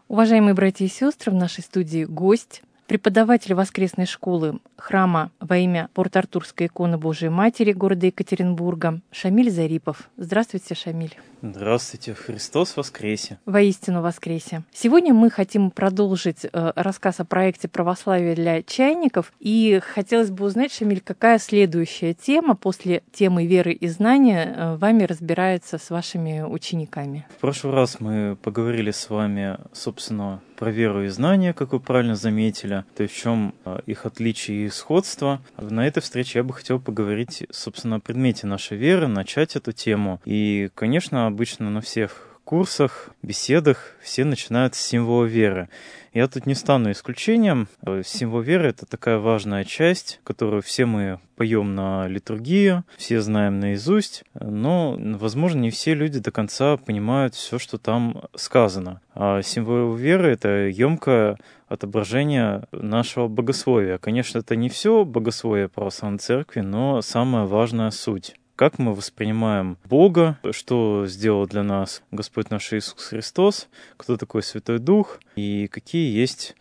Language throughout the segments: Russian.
Уважаемые братья и сестры, в нашей студии гость, преподаватель воскресной школы храма во имя Порт-Артурской иконы Божией Матери города Екатеринбурга Шамиль Зарипов. Здравствуйте, Шамиль. Здравствуйте, Христос воскресе! Воистину воскресе! Сегодня мы хотим продолжить рассказ о проекте «Православие для чайников». И хотелось бы узнать, Шамиль, какая следующая тема после темы веры и знания вами разбирается с вашими учениками? В прошлый раз мы поговорили с вами, собственно, про веру и знания, как вы правильно заметили, то есть в чем их отличие и сходство. На этой встрече я бы хотел поговорить, собственно, о предмете нашей веры, начать эту тему. И, конечно, обычно на всех курсах, беседах все начинают с символа веры. Я тут не стану исключением. Символ веры — это такая важная часть, которую все мы поем на литургии, все знаем наизусть, но, возможно, не все люди до конца понимают все, что там сказано. А символ веры — это емкое отображение нашего богословия. Конечно, это не все богословие православной церкви, но самая важная суть. Как мы воспринимаем Бога, что сделал для нас Господь наш Иисус Христос, кто такой Святой Дух и какие есть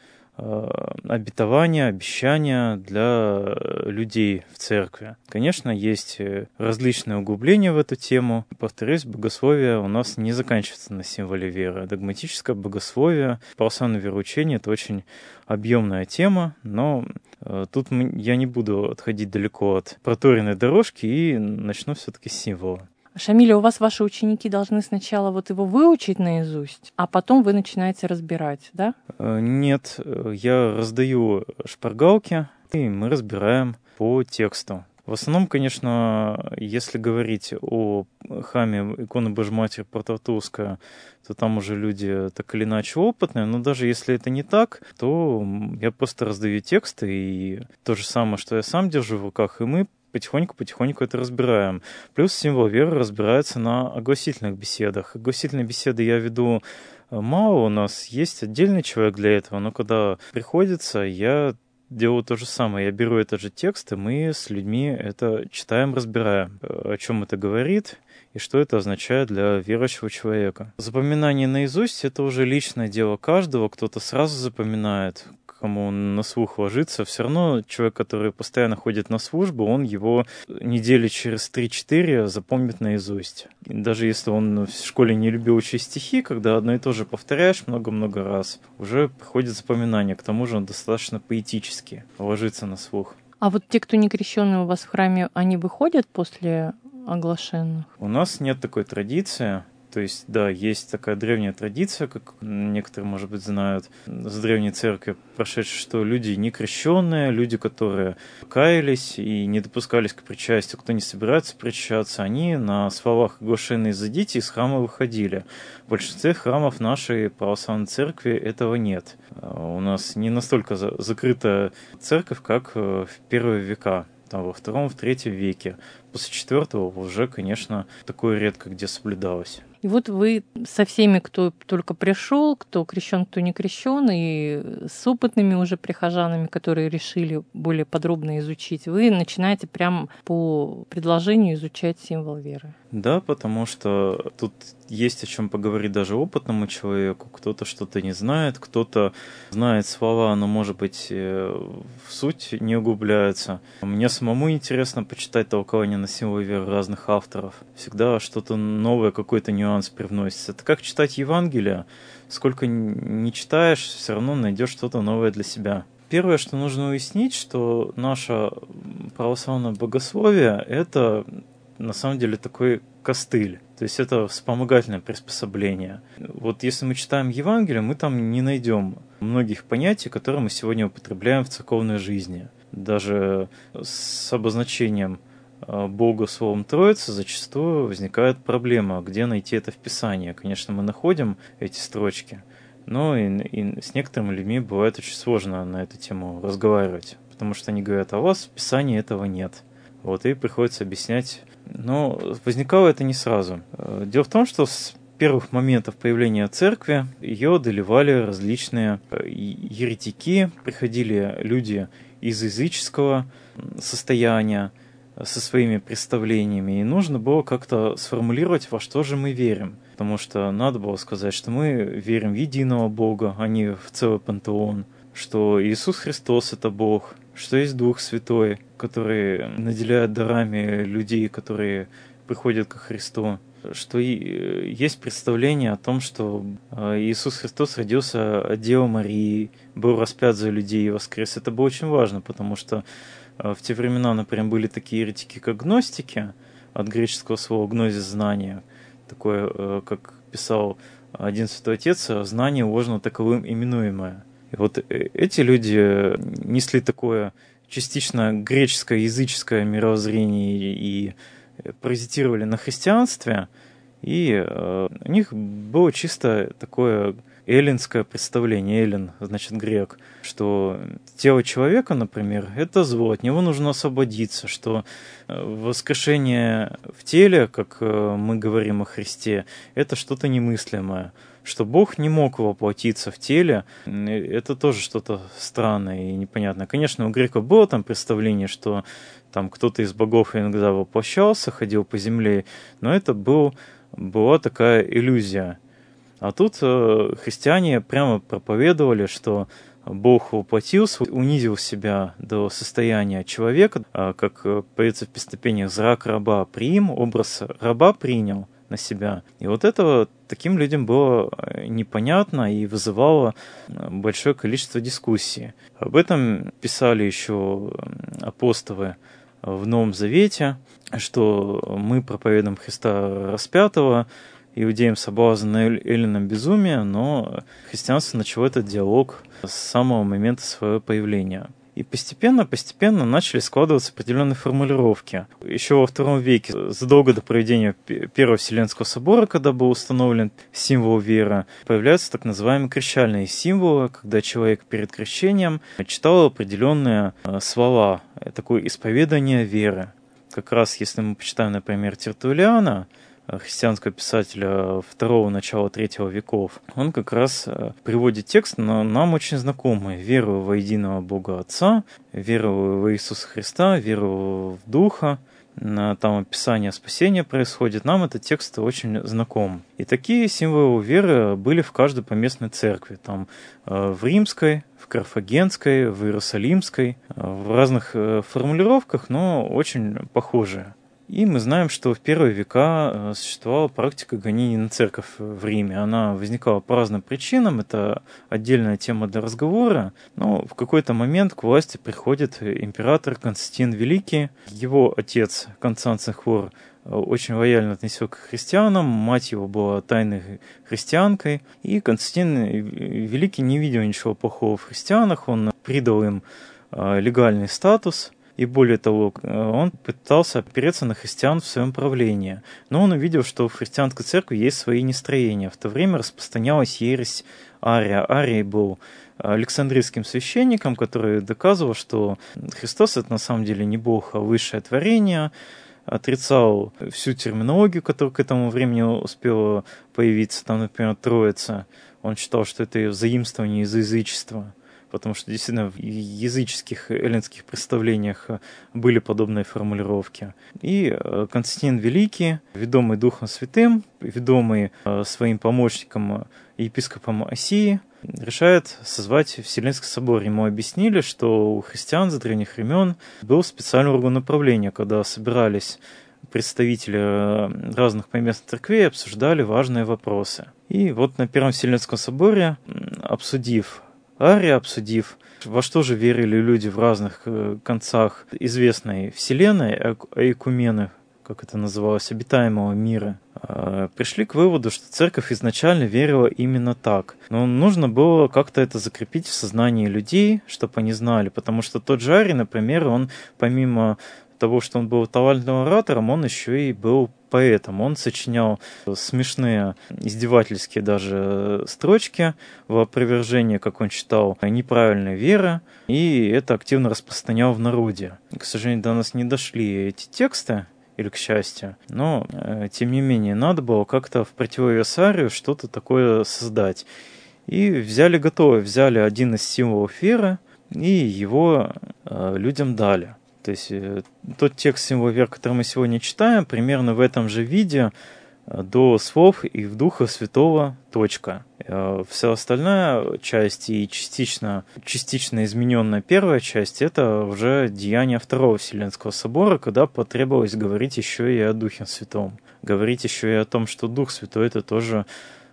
обетования, обещания для людей в церкви. Конечно, есть различные углубления в эту тему. Повторюсь, богословие у нас не заканчивается на символе веры. Догматическое богословие, православное вероучение — это очень объемная тема, но тут я не буду отходить далеко от проторенной дорожки и начну все-таки с символа. Шамиль, у вас ваши ученики должны сначала его выучить наизусть, а потом вы начинаете разбирать, да? Нет, я раздаю шпаргалки, и мы разбираем по тексту. В основном, конечно, если говорить о храме иконы Божьей Матери Порт-Артурская, то там уже люди так или иначе опытные, но даже если это не так, то я просто раздаю тексты, и то же самое, что я сам держу в руках, и мы потихоньку это разбираем. Плюс символ веры разбирается на огласительных беседах. Огласительные беседы я веду мало, у нас есть отдельный человек для этого, но когда приходится, я делаю то же самое. Я беру этот же текст, и мы с людьми это читаем, разбираем, о чем это говорит и что это означает для верующего человека. Запоминание наизусть — это уже личное дело каждого. Кто-то сразу запоминает, кому он на слух ложится. Все равно человек, который постоянно ходит на службу, он его недели через 3-4 запомнит наизусть. И даже если он в школе не любил учить стихи, когда одно и то же повторяешь много-много раз, уже приходит запоминание. К тому же он достаточно поэтически ложится на слух. А те, кто не крещенные у вас в храме, они выходят после оглашенных? У нас нет такой традиции. То есть, да, есть такая древняя традиция, как некоторые, может быть, знают, с древней церкви прошедшей, что люди не крещенные, люди, которые каялись и не допускались к причастию, кто не собирается причащаться, они на словах «оглашенные изыдите» из храма выходили. В большинстве храмов нашей православной церкви этого нет. У нас не настолько закрытая церковь, как в первые века. Во втором, в третьем веке. После IV уже, конечно, такое редко где соблюдалось. И вы со всеми, кто только пришел, кто крещен, кто не крещен, и с опытными уже прихожанами, которые решили более подробно изучить, вы начинаете прямо по предложению изучать символ веры. Да, потому что тут есть о чем поговорить даже опытному человеку. Кто-то что-то не знает, кто-то знает слова, но, может быть, в суть не углубляется. Мне самому интересно почитать толкование на символ веры разных авторов. Всегда что-то новое, какой-то нюанс привносится. Это как читать Евангелие. Сколько не читаешь, все равно найдешь что-то новое для себя. Первое, что нужно уяснить, что наше православное богословие — это на самом деле такой костыль. То есть это вспомогательное приспособление. Если мы читаем Евангелие, мы там не найдем многих понятий, которые мы сегодня употребляем в церковной жизни. Даже с обозначением Бога словом Троицы зачастую возникает проблема, где найти это в Писании. Конечно, мы находим эти строчки, но и с некоторыми людьми бывает очень сложно на эту тему разговаривать, потому что они говорят: а у вас в Писании этого нет. И приходится объяснять. Но возникало это не сразу. Дело в том, что с первых моментов появления церкви ее одолевали различные еретики, приходили люди из языческого состояния со своими представлениями, и нужно было как-то сформулировать, во что же мы верим. потому что надо было сказать, что мы верим в единого Бога, а не в целый пантеон, что Иисус Христос — это Бог, что есть Дух Святой, который наделяет дарами людей, которые приходят ко Христу, что есть представление о том, что Иисус Христос родился от Девы Марии, был распят за людей и воскрес. Это было очень важно, потому что в те времена, например, были такие еретики, как гностики, от греческого слова «гнозис» — знание, такое, как писал один святой отец, знание ложно таковым именуемое. И вот эти люди несли такое частично греческое, языческое мировоззрение и паразитировали на христианстве, и у них было чисто такое эллинское представление. Эллин значит грек, что тело человека, например, это зло, от него нужно освободиться, что воскрешение в теле, как мы говорим о Христе, это что-то немыслимое, что Бог не мог воплотиться в теле, это тоже что-то странное и непонятное. Конечно, у греков было там представление, что там кто-то из богов иногда воплощался, ходил по земле, но это была такая иллюзия. А тут христиане прямо проповедовали, что Бог воплотился, унизил себя до состояния человека, как поется в песнопениях «Зрак раба приим», образ раба принял на себя. И вот это таким людям было непонятно и вызывало большое количество дискуссий. Об этом писали еще апостолы в Новом Завете, что мы проповедуем Христа распятого, иудеям соблазн, эллинам безумие, но христианство начало этот диалог с самого момента своего появления. И постепенно начали складываться определенные формулировки. Еще во II веке, задолго до проведения Первого Вселенского собора, когда был установлен символ веры, появляются так называемые крещальные символы, когда человек перед крещением читал определенные слова, такое исповедание веры. Как раз если мы почитаем, например, Тертуллиана, христианского писателя второго начала третьего веков, он как раз приводит текст, но нам очень знакомый: «Верую во единого Бога Отца, верую во Иисуса Христа, верую в Духа». Там описание спасения происходит, нам этот текст очень знаком. И такие символы веры были в каждой поместной церкви, там в римской, в карфагенской, в иерусалимской, в разных формулировках, но очень похожие. И мы знаем, что в первые века существовала практика гонений на церковь в Риме. Она возникала по разным причинам, это отдельная тема для разговора, но в какой-то момент к власти приходит император Константин Великий. Его отец Константин Хвор очень лояльно относился к христианам, мать его была тайной христианкой, и Константин Великий не видел ничего плохого в христианах, он придал им легальный статус. И более того, он пытался опереться на христиан в своем правлении. Но он увидел, что в христианской церкви есть свои нестроения. В то время распространялась ересь Ария. Арий был александрийским священником, который доказывал, что Христос — это на самом деле не Бог, а высшее творение, отрицал всю терминологию, которая к этому времени успела появиться. Там, например, Троица. Он считал, что это заимствование из язычества, потому что действительно в языческих эллинских представлениях были подобные формулировки. И Константин Великий, ведомый Духом Святым, ведомый своим помощником епископом Осии, решает созвать Вселенский собор. Ему объяснили, что у христиан с древних времен был специальный орган управления, когда собирались представители разных поместных церквей и обсуждали важные вопросы. И вот на Первом Вселенском соборе, обсудив Ария, обсудив, во что же верили люди в разных концах известной вселенной, эйкумены, как это называлось, обитаемого мира, пришли к выводу, что церковь изначально верила именно так. Но нужно было как-то это закрепить в сознании людей, чтобы они знали, потому что тот же Арий, например, он помимо того, что он был талантливым оратором, он еще и был поэтом. Он сочинял смешные, издевательские даже строчки в опровержение, как он считал, неправильной веры, и это активно распространял в народе. К сожалению, до нас не дошли эти тексты, или к счастью, но, тем не менее, надо было как-то в противовес Арию что-то такое создать. И взяли один из символов веры, и его людям дали. То есть тот текст символа веры, который мы сегодня читаем, примерно в этом же виде до слов «и в Духа Святого. Точка». Вся остальная часть и частично измененная первая часть — это уже деяния Второго Вселенского Собора, когда потребовалось говорить еще и о Духе Святом, говорить еще и о том, что Дух Святой — это тоже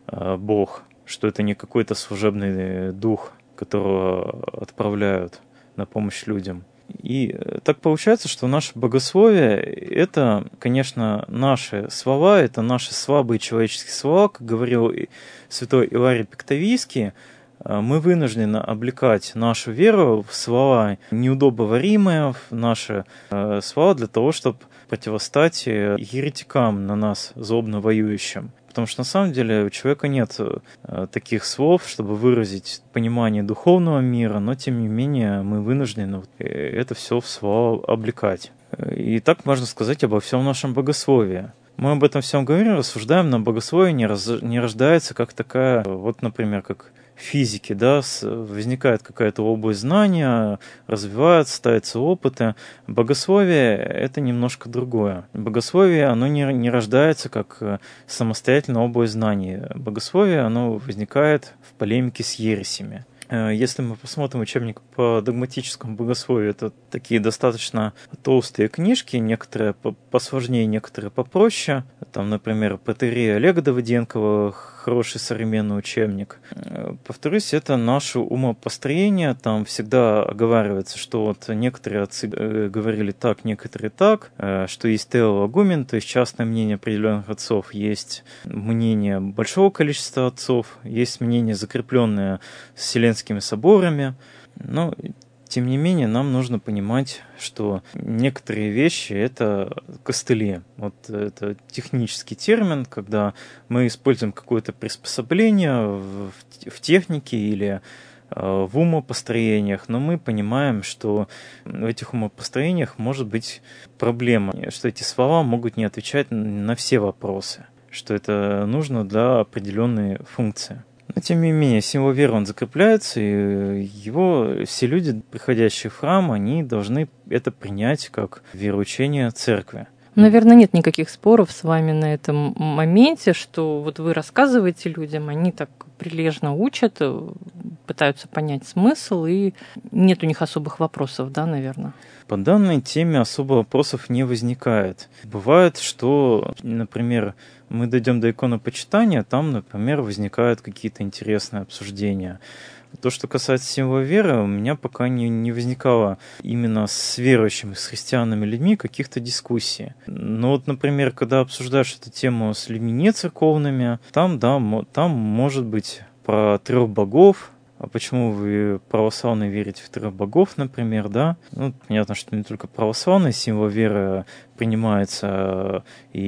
Бог, что это не какой-то служебный дух, которого отправляют на помощь людям. И так получается, что наше богословие — это, конечно, наши слова, это наши слабые человеческие слова, как говорил святой Иларий Пектавийский. Мы вынуждены облекать нашу веру в слова неудобоваримые, в наши слова для того, чтобы противостать еретикам на нас злобно воюющим. Потому что на самом деле у человека нет таких слов, чтобы выразить понимание духовного мира, но тем не менее мы вынуждены это все в слова облекать. И так можно сказать обо всем нашем богословии. Мы об этом всем говорим, рассуждаем, но богословие не рождается как такая, вот, например, как в физике, да, возникает какая-то область знания, развивается, ставятся опыты. Богословие — это немножко другое. Богословие, оно не рождается как самостоятельная область знаний. Богословие, оно возникает в полемике с ересями. Если мы посмотрим учебник по догматическому богословию, это такие достаточно толстые книжки, некоторые посложнее, некоторые попроще. Там, например, Протерея Олега Давыденкова, хороший современный учебник. Повторюсь, это наше умопостроение. Там всегда оговаривается, что вот некоторые отцы говорили так, некоторые так, что есть теологумен, то есть частное мнение определенных отцов, есть мнение большого количества отцов, есть мнение, закрепленное с Вселенскими соборами. Но тем не менее, нам нужно понимать, что некоторые вещи — это костыли. Вот это технический термин, когда мы используем какое-то приспособление в технике или в умопостроениях, но мы понимаем, что в этих умопостроениях может быть проблема, что эти слова могут не отвечать на все вопросы, что это нужно для определенной функции. Но, тем не менее, символ веры, он закрепляется, и его все люди, приходящие в храм, они должны это принять как вероучение церкви. Наверное, нет никаких споров с вами на этом моменте, что вот вы рассказываете людям, они так прилежно учат, пытаются понять смысл, и нет у них особых вопросов, да, наверное? По данной теме особо вопросов не возникает. Бывает, что, например, мы дойдем до иконопочитания, там, например, возникают какие-то интересные обсуждения. То, что касается символа веры, у меня пока не возникало именно с верующими, с христианами людьми каких-то дискуссий. Но вот, например, когда обсуждаешь эту тему с людьми нецерковными, там может быть про 3 богов. А почему вы православные верите в 3 богов, например, да? Ну, понятно, что не только православный символ веры принимается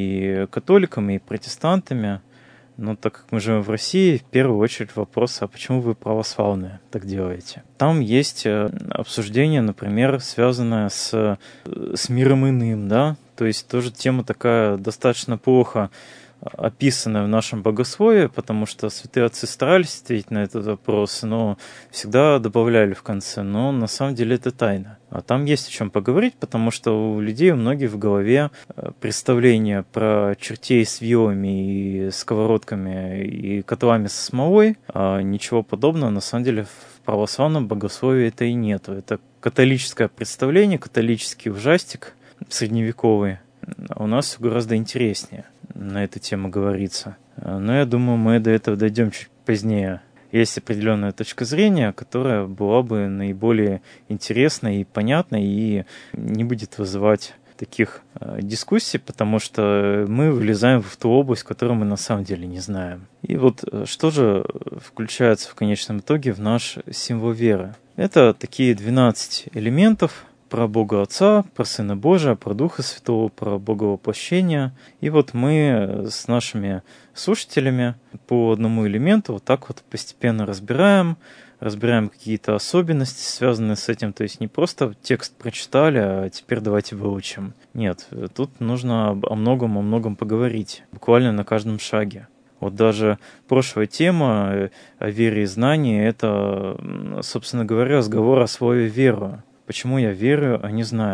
и католиками, и протестантами. Но так как мы живем в России, в первую очередь вопрос, а почему вы православные так делаете? Там есть обсуждение, например, связанное с миром иным, да? То есть тоже тема такая достаточно плохо описанная в нашем богословии, потому что святые отцы старались ответить на этот вопрос, но всегда добавляли в конце, но на самом деле это тайна. А там есть о чем поговорить, потому что у людей, у многих в голове представление про чертей с вилами и сковородками и котлами со смолой, а ничего подобного на самом деле в православном богословии это и нету. Это католическое представление, католический ужастик средневековый. У нас все гораздо интереснее на эту тему говорится. Но я думаю, мы до этого дойдем чуть позднее. Есть определенная точка зрения, которая была бы наиболее интересной и понятной, и не будет вызывать таких дискуссий, потому что мы влезаем в ту область, которую мы на самом деле не знаем. И вот что же включается в конечном итоге в наш символ веры? Это такие 12 элементов: про Бога Отца, про Сына Божия, про Духа Святого, про Боговоплощение. И вот мы с нашими слушателями по одному элементу вот так вот постепенно разбираем какие-то особенности, связанные с этим. То есть не просто текст прочитали, а теперь давайте выучим. Нет, тут нужно о многом поговорить, буквально на каждом шаге. Вот даже прошлая тема о вере и знании — это, собственно говоря, разговор о слове «веру». Почему я верю, а не знаю?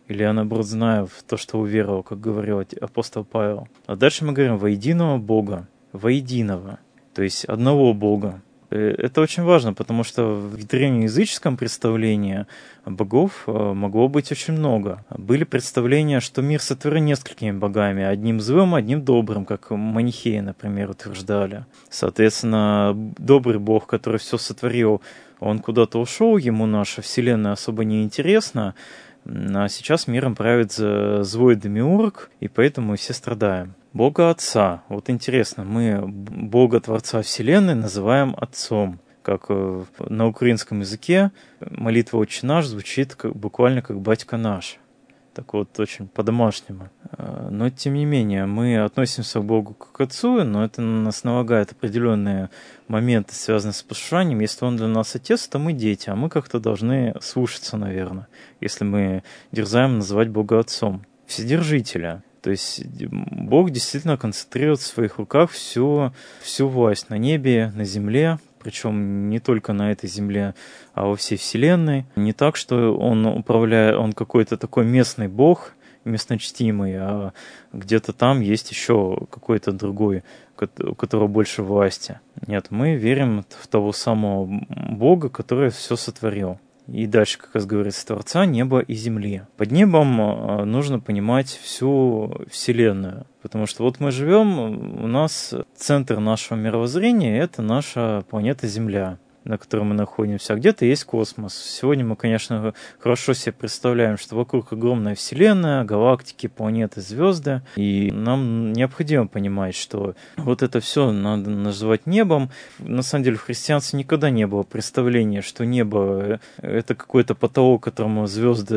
Или я, наоборот, знаю в то, что уверовал, как говорил апостол Павел. А дальше мы говорим «во единого Бога», «во единого», то есть одного Бога. Это очень важно, потому что в древнеязыческом представлении богов могло быть очень много. Были представления, что мир сотворен несколькими богами, одним злым, одним добрым, как манихеи, например, утверждали. Соответственно, добрый бог, который все сотворил, он куда-то ушел, ему наша вселенная особо не интересна, а сейчас миром правит злой демиург, и поэтому мы все страдаем. Бога Отца. Вот интересно, мы Бога Творца Вселенной называем Отцом. Как на украинском языке молитва «Отче наш» звучит буквально как «Батька наш». Так вот, очень по-домашнему. Но, тем не менее, мы относимся к Богу как к Отцу, но это на нас налагает определенные моменты, связанные с послушанием. Если Он для нас Отец, то мы дети, а мы как-то должны слушаться, наверное, если мы дерзаем называть Бога Отцом. Вседержителя. То есть Бог действительно концентрирует в своих руках всю власть на небе, на земле, причем не только на этой земле, а во всей вселенной. Не так, что он управляет, он какой-то такой местный Бог, местночтимый, а где-то там есть еще какой-то другой, у которого больше власти. Нет, мы верим в того самого Бога, который все сотворил. И дальше, как раз говорится, Творца неба и земли. Под небом нужно понимать всю Вселенную. Потому что вот мы живем, у нас центр нашего мировоззрения – это наша планета Земля, на которой мы находимся, а где-то есть космос. Сегодня мы, конечно, хорошо себе представляем, что вокруг огромная Вселенная, галактики, планеты, звезды, и нам необходимо понимать, что вот это все надо называть небом. На самом деле в христианстве никогда не было представления, что небо – это какой-то потолок, к которому звезды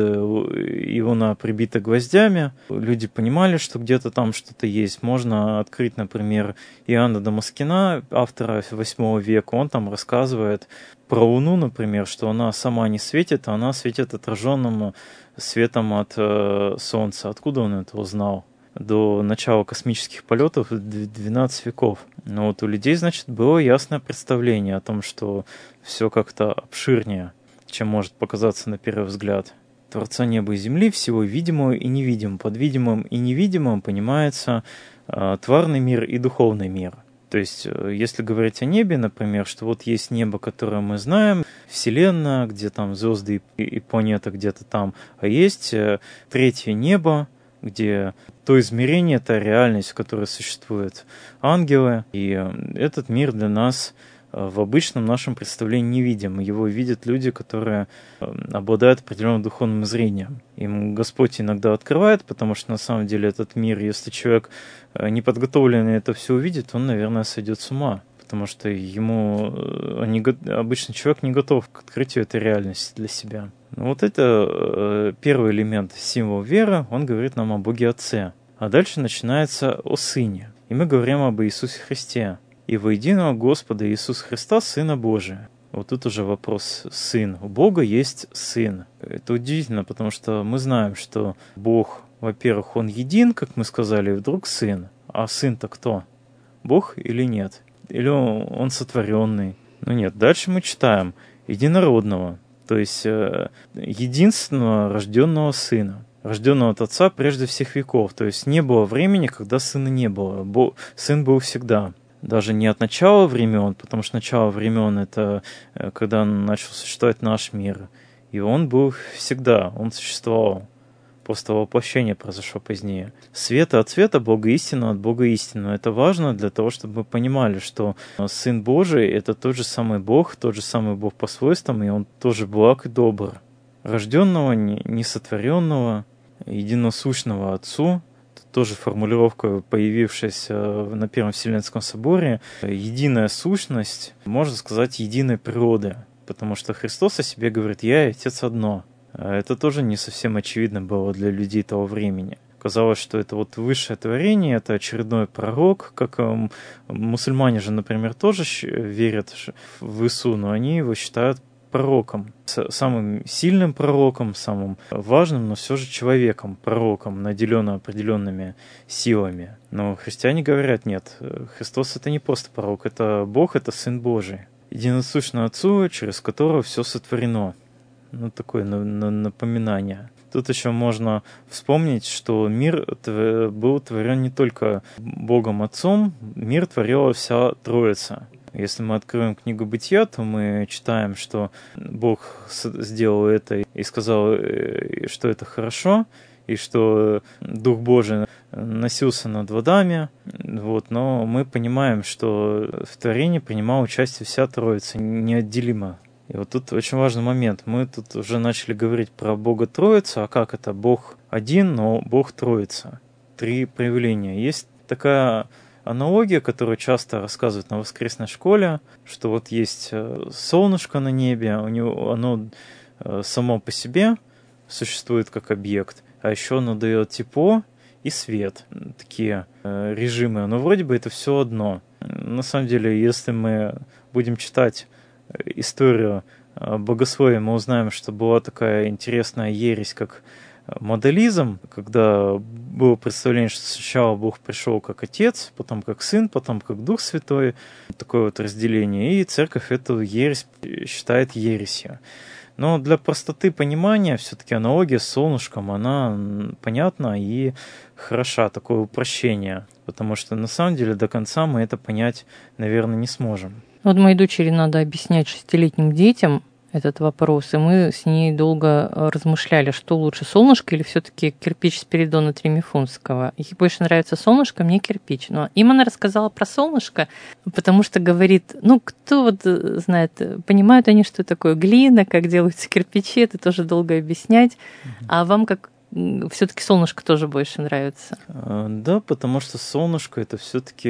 и луна прибиты гвоздями. Люди понимали, что где-то там что-то есть. Можно открыть, например, Иоанна Дамаскина, автора 8 века, он там рассказывает про Луну, например, что она сама не светит, а она светит отраженным светом от Солнца. Откуда он это узнал? До начала космических полетов 12 веков. Но вот у людей, значит, было ясное представление о том, что все как-то обширнее, чем может показаться на первый взгляд. Творца неба и земли, всего видимого и невидимого. Под видимым и невидимым понимается тварный мир и духовный мир. То есть, если говорить о небе, например, что вот есть небо, которое мы знаем, Вселенная, где там звезды и планеты где-то там, а есть третье небо, где то измерение, та реальность, в которой существуют ангелы, и этот мир для нас в обычном нашем представлении не видим. Его видят люди, которые обладают определенным духовным зрением. Им Господь иногда открывает, потому что на самом деле этот мир, если человек неподготовленный это все увидит, он, наверное, сойдет с ума. Потому что обычный человек не готов к открытию этой реальности для себя. Но вот это первый элемент, символ веры, он говорит нам о Боге Отце. А дальше начинается о Сыне. И мы говорим об Иисусе Христе. И во единого Господа Иисуса Христа, Сына Божия. Вот тут уже вопрос «сын». У Бога есть Сын. Это удивительно, потому что мы знаем, что Бог, во-первых, Он един, как мы сказали, и вдруг Сын. А Сын-то кто? Бог или нет? Или Он сотворенный? Ну нет, дальше мы читаем «единородного», то есть единственного рожденного Сына. Рожденного от Отца прежде всех веков. То есть не было времени, когда Сына не было. Сын был всегда. Даже не от начала времен, потому что начало времен — это когда начал существовать наш мир. И он был всегда, он существовал. Просто воплощение произошло позднее. Света от света, Бога истинного от Бога истинного. Это важно для того, чтобы мы понимали, что Сын Божий — это тот же самый Бог по свойствам, и Он тоже благ и добр. Рожденного, несотворенного, единосущного Отцу, тоже формулировка, появившаяся на Первом Вселенском соборе, единая сущность, можно сказать, единой природы, потому что Христос о себе говорит «Я и Отец одно». Это тоже не совсем очевидно было для людей того времени. Казалось, что это вот высшее творение, это очередной пророк, как мусульмане же, например, тоже верят в Иису, но они его считают пророком, самым сильным пророком, самым важным, но все же человеком, пророком, наделенным определенными силами. Но христиане говорят, нет, Христос — это не просто пророк, это Бог, это Сын Божий, единосущный Отцу, через которого все сотворено. Ну, такое напоминание. Тут еще можно вспомнить, что мир был творен не только Богом Отцом, мир творила вся Троица. Если мы откроем книгу Бытия, то мы читаем, что Бог сделал это и сказал, что это хорошо, и что Дух Божий носился над водами. Но мы понимаем, что в творении принимала участие вся Троица, неотделимо. И вот тут очень важный момент. Мы тут уже начали говорить про Бога Троицу, а как это? Бог один, но Бог Троица. 3 проявления. Есть такая аналогия, которую часто рассказывают на воскресной школе, что вот есть солнышко на небе, оно само по себе существует как объект, а еще оно дает тепло и свет. Такие режимы. Но вроде бы это все одно. На самом деле, если мы будем читать историю богословия, мы узнаем, что была такая интересная ересь, как модализм, когда было представление, что сначала Бог пришел как Отец, потом как Сын, потом как Дух Святой, такое вот разделение, и Церковь эту ересь считает ересью. Но для простоты понимания все-таки аналогия с солнышком, она понятна и хороша, такое упрощение, потому что на самом деле до конца мы это понять, наверное, не сможем. Вот моей дочери надо объяснять 6-летним детям этот вопрос, и мы с ней долго размышляли, что лучше, солнышко или все-таки кирпич Спиридона Тремифунского. Ей больше нравится солнышко, мне кирпич. Но им она рассказала про солнышко, потому что говорит, кто вот знает, понимают они, что такое глина, как делаются кирпичи, это тоже долго объяснять. А вам как все-таки солнышко тоже больше нравится? Да, потому что солнышко это все-таки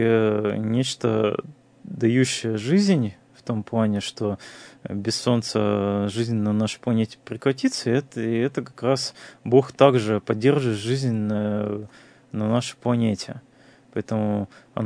нечто, дающее жизнь, в том плане, что без Солнца жизнь на нашей планете прекратится, и это как раз Бог также поддерживает жизнь на нашей планете. Поэтому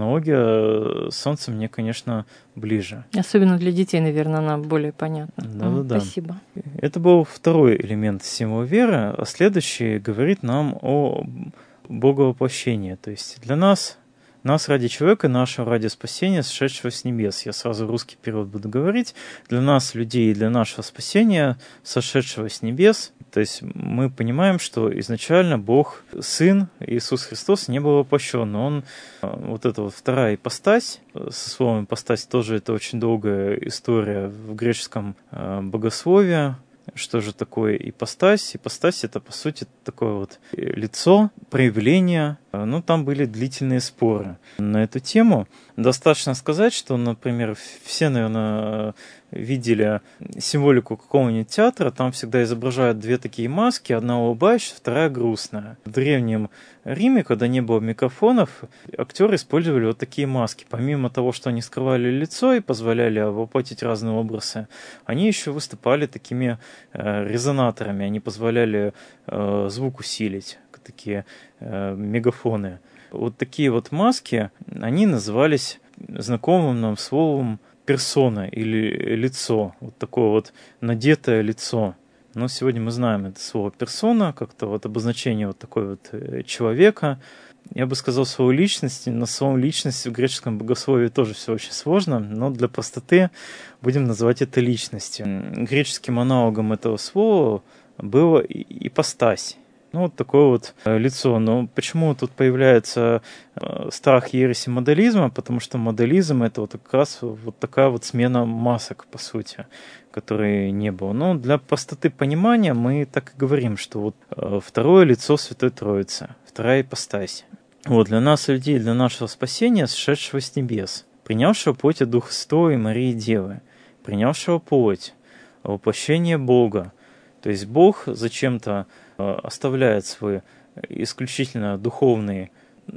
аналогия с Солнцем мне, конечно, ближе. Особенно для детей, наверное, она более понятна. Да. Спасибо. Это был второй элемент символа веры, а следующий говорит нам о боговоплощении. То есть для нас ради человека, нашего ради спасения, сошедшего с небес. Я сразу русский перевод буду говорить. Для нас, людей, для нашего спасения, сошедшего с небес. То есть мы понимаем, что изначально Бог, Сын, Иисус Христос, не был воплощен. Но Он, вот эта вот вторая ипостась, со словом ипостась тоже это очень долгая история в греческом богословии. Что же такое ипостась? Ипостась — это, по сути, такое вот лицо, проявление. Там были длительные споры на эту тему. Достаточно сказать, что, например, все, наверное, видели символику какого-нибудь театра. Там всегда изображают 2 такие маски, одна улыбающаяся, вторая грустная. В Древнем Риме, когда не было микрофонов, актеры использовали вот такие маски. Помимо того, что они скрывали лицо и позволяли воплотить разные образы, они еще выступали такими резонаторами. Они позволяли звук усилить, такие мегафоны. Вот такие вот маски, они назывались знакомым нам словом персона или лицо. Вот такое вот надетое лицо. Но сегодня мы знаем это слово персона, как-то вот обозначение вот такой вот человека. Я бы сказал слово личности, но словом личности в греческом богословии тоже все очень сложно, но для простоты будем называть это личностью. Греческим аналогом этого слова было ипостась. Вот такое вот лицо. Но почему тут появляется страх ереси модализма? Потому что модализм — это вот как раз вот такая вот смена масок, по сути, которой не было. Но для простоты понимания мы так и говорим, что вот второе лицо Святой Троицы, вторая ипостась. Вот для нас, людей, для нашего спасения, сошедшего с небес, принявшего плоть от Духа Святого и Марии Девы, принявшего плоть, воплощение Бога. То есть Бог зачем-то оставляет свой исключительно духовный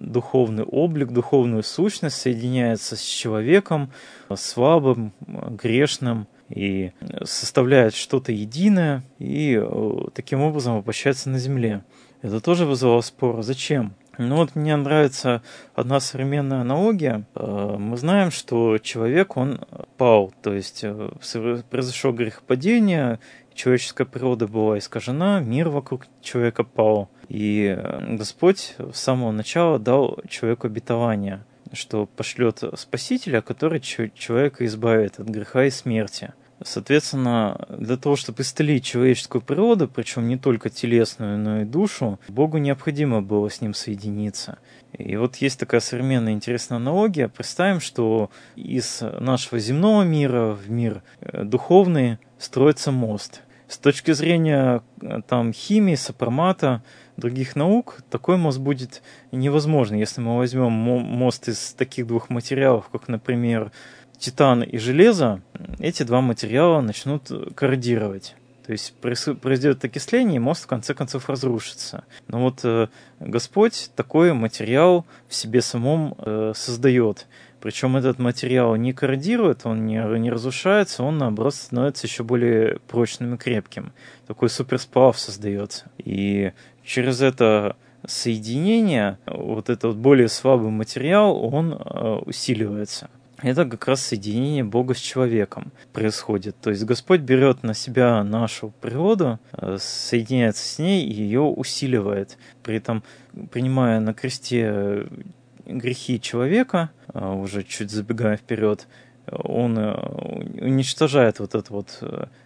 облик, духовную сущность, соединяется с человеком, слабым, грешным, и составляет что-то единое, и таким образом воплощается на земле. Это тоже вызвало спор. Зачем? Мне нравится одна современная аналогия. Мы знаем, что человек, он пал, то есть произошло грехопадение, человеческая природа была искажена, мир вокруг человека пал. И Господь с самого начала дал человеку обетование, что пошлет Спасителя, который человека избавит от греха и смерти. Соответственно, для того, чтобы исцелить человеческую природу, причем не только телесную, но и душу, Богу необходимо было с ним соединиться. И вот есть такая современная интересная аналогия. Представим, что из нашего земного мира в мир духовный строится мост. С точки зрения там, химии, сопромата, других наук, такой мост будет невозможен, если мы возьмем мост из таких двух материалов, как, например, титан и железо. Эти два материала начнут корродировать. То есть произойдет окисление, и мост в конце концов разрушится. Но вот Господь такой материал в себе самом создает. Причем этот материал не корродирует, он не разрушается, он, наоборот, становится еще более прочным и крепким. Такой суперсплав создается. И через это соединение, вот этот более слабый материал, он усиливается. Это как раз соединение Бога с человеком происходит. То есть Господь берет на себя нашу природу, соединяется с ней и ее усиливает. При этом, принимая на кресте грехи человека, уже чуть забегая вперед, он уничтожает вот этот вот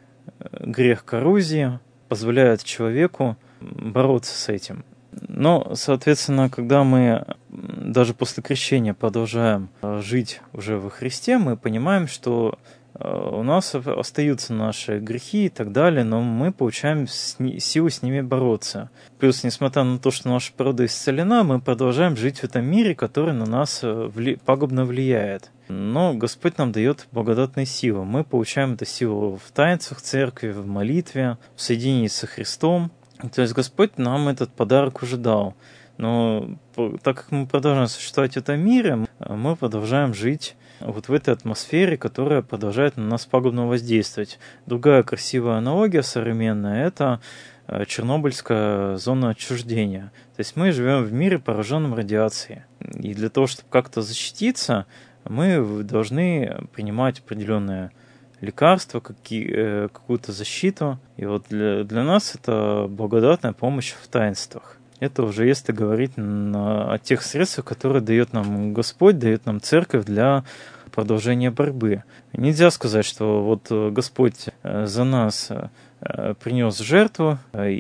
грех коррозии, позволяет человеку бороться с этим. Но, соответственно, когда мы даже после крещения продолжаем жить уже во Христе, мы понимаем, что у нас остаются наши грехи и так далее, но мы получаем силу с ними бороться. Плюс, несмотря на то, что наша природа исцелена, мы продолжаем жить в этом мире, который на нас пагубно влияет. Но Господь нам дает благодатные силы. Мы получаем эту силу в таинствах церкви, в молитве, в соединении со Христом. То есть Господь нам этот подарок уже дал. Но так как мы продолжаем существовать в этом мире, мы продолжаем жить вот в этой атмосфере, которая продолжает на нас пагубно воздействовать. Другая красивая аналогия современная – это Чернобыльская зона отчуждения. То есть мы живем в мире, пораженном радиацией. И для того, чтобы как-то защититься, мы должны принимать определенные лекарства, какую-то защиту. И вот для нас это благодатная помощь в таинствах. Это уже если говорить о тех средствах, которые дает нам Господь, дает нам Церковь для продолжения борьбы. Нельзя сказать, что вот Господь за нас принес жертву,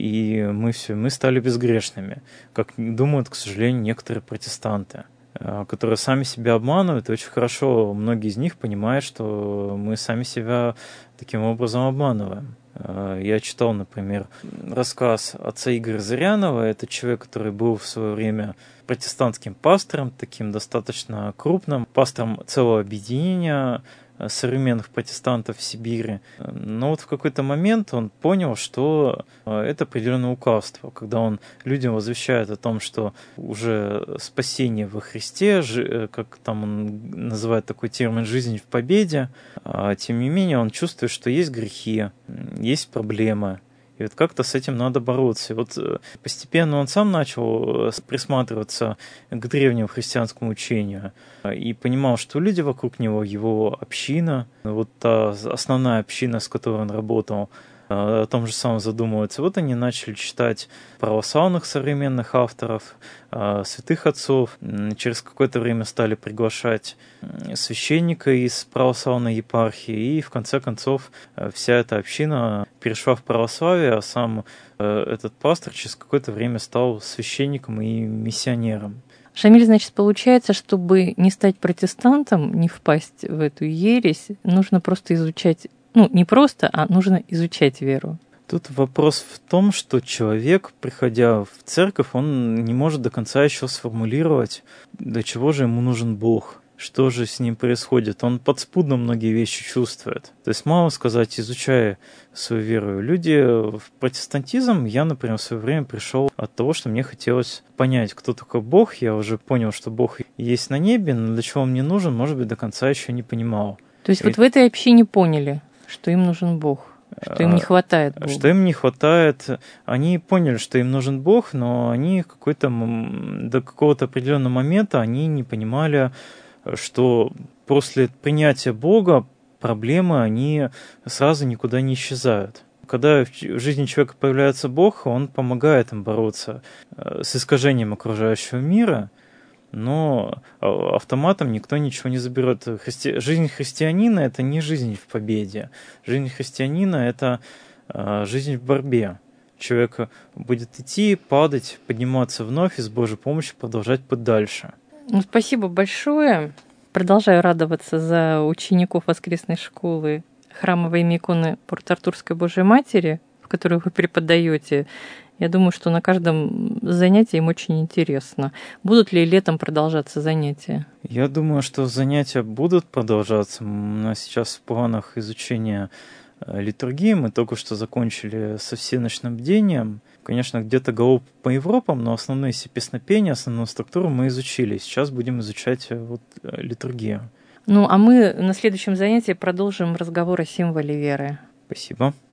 и мы стали безгрешными, как думают, к сожалению, некоторые протестанты, которые сами себя обманывают, и очень хорошо многие из них понимают, что мы сами себя таким образом обманываем. Я читал, например, рассказ отца Игоря Зырянова. Это человек, который был в свое время протестантским пастором, таким достаточно крупным, пастором целого объединения современных протестантов в Сибири. Но вот в какой-то момент он понял, что это определенное лукавство, когда он людям возвещает о том, что уже спасение во Христе, как там он называет такой термин «жизнь в победе», а тем не менее он чувствует, что есть грехи, есть проблемы. И вот как-то с этим надо бороться. И вот постепенно он сам начал присматриваться к древнему христианскому учению и понимал, что люди вокруг него, его община, вот та основная община, с которой он работал, о том же самом задумываются. Вот они начали читать православных современных авторов, святых отцов. Через какое-то время стали приглашать священника из православной епархии, и в конце концов вся эта община перешла в православие, а сам этот пастор через какое-то время стал священником и миссионером. Шамиль, значит, получается, чтобы не стать протестантом, не впасть в эту ересь, нужно просто изучать, не просто, а нужно изучать веру. Тут вопрос в том, что человек, приходя в церковь, он не может до конца еще сформулировать, для чего же ему нужен Бог, что же с ним происходит. Он подспудно многие вещи чувствует. То есть мало сказать, изучая свою веру. Люди в протестантизм, я, например, в свое время пришел от того, что мне хотелось понять, кто такой Бог. Я уже понял, что Бог есть на небе, но для чего он мне нужен, может быть, до конца еще не понимал. То есть вот в этой общине поняли, что им нужен Бог, что им не хватает Бога. Что им не хватает. Они поняли, что им нужен Бог, но они до какого-то определенного момента они не понимали, что после принятия Бога проблемы, они сразу никуда не исчезают. Когда в жизни человека появляется Бог, он помогает им бороться с искажением окружающего мира. но автоматом никто ничего не заберет. Жизнь христианина – это не жизнь в победе. Жизнь христианина – это жизнь в борьбе. Человек будет идти, падать, подниматься вновь и с Божьей помощью продолжать путь дальше. Спасибо большое. Продолжаю радоваться за учеников воскресной школы храма во имя иконы Порт-Артурской Божией Матери, в которой вы преподаете. Я думаю, что на каждом занятии им очень интересно. Будут ли летом продолжаться занятия? Я думаю, что занятия будут продолжаться. У нас сейчас в планах изучение литургии. Мы только что закончили со всеночным бдением. Конечно, где-то голов по Европам, но основные все песнопения, основную структуру мы изучили. Сейчас будем изучать литургию. А мы на следующем занятии продолжим разговор о символе веры. Спасибо.